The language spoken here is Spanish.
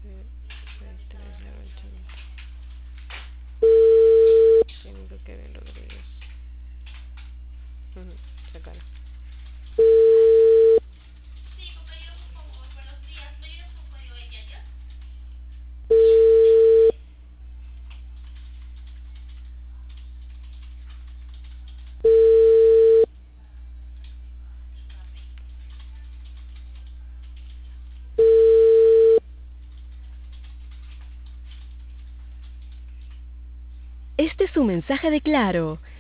6308. Siento Kevin Rodríguez. Sácala. Este es un mensaje de Claro.